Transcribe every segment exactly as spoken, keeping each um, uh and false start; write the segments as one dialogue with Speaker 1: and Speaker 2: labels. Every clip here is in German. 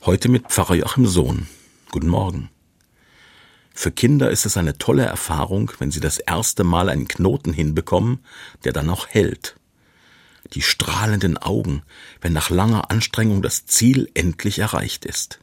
Speaker 1: Heute mit Pfarrer Joachim Sohn. Guten Morgen. Für Kinder ist es eine tolle Erfahrung, wenn sie das erste Mal einen Knoten hinbekommen, der dann auch hält. Die strahlenden Augen, wenn nach langer Anstrengung das Ziel endlich erreicht ist.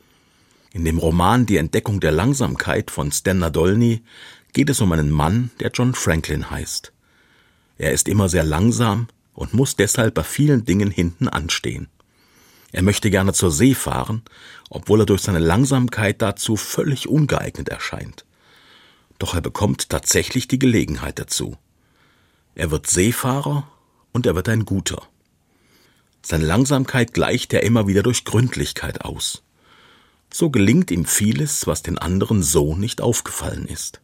Speaker 1: In dem Roman Die Entdeckung der Langsamkeit von Stan Nadolny geht es um einen Mann, der John Franklin heißt. Er ist immer sehr langsam und muss deshalb bei vielen Dingen hinten anstehen. Er möchte gerne zur See fahren, obwohl er durch seine Langsamkeit dazu völlig ungeeignet erscheint. Doch er bekommt tatsächlich die Gelegenheit dazu. Er wird Seefahrer und er wird ein Guter. Seine Langsamkeit gleicht er immer wieder durch Gründlichkeit aus. So gelingt ihm vieles, was den anderen so nicht aufgefallen ist.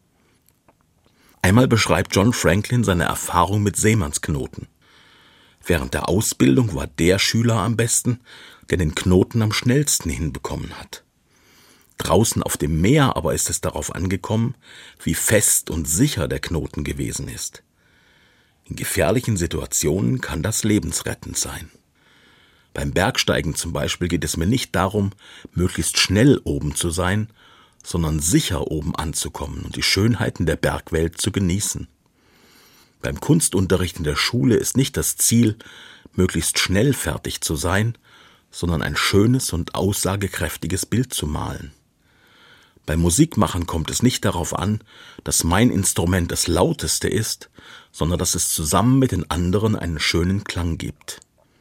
Speaker 1: Einmal beschreibt John Franklin seine Erfahrung mit Seemannsknoten. Während der Ausbildung war der Schüler am besten, der den Knoten am schnellsten hinbekommen hat. Draußen auf dem Meer aber ist es darauf angekommen, wie fest und sicher der Knoten gewesen ist. In gefährlichen Situationen kann das lebensrettend sein. Beim Bergsteigen zum Beispiel geht es mir nicht darum, möglichst schnell oben zu sein, sondern sicher oben anzukommen und die Schönheiten der Bergwelt zu genießen. Beim Kunstunterricht in der Schule ist nicht das Ziel, möglichst schnell fertig zu sein, sondern ein schönes und aussagekräftiges Bild zu malen. Beim Musikmachen kommt es nicht darauf an, dass mein Instrument das lauteste ist, sondern dass es zusammen mit den anderen einen schönen Klang gibt.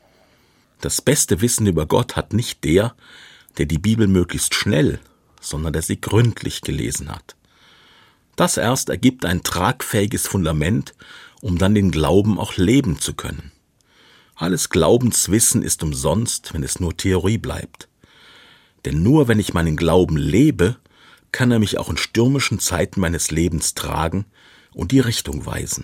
Speaker 1: Das beste Wissen über Gott hat nicht der, der die Bibel möglichst schnell, sondern der sie gründlich gelesen hat. Das erst ergibt ein tragfähiges Fundament, um dann den Glauben auch leben zu können. Alles Glaubenswissen ist umsonst, wenn es nur Theorie bleibt. Denn nur wenn ich meinen Glauben lebe, kann er mich auch in stürmischen Zeiten meines Lebens tragen und die Richtung weisen.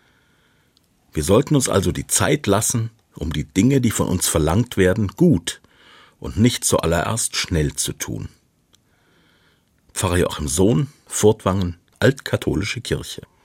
Speaker 1: Wir sollten uns also die Zeit lassen, um die Dinge, die von uns verlangt werden, gut und nicht zuallererst schnell zu tun. Pfarrer Joachim Sohn, Furtwangen, Altkatholische Kirche.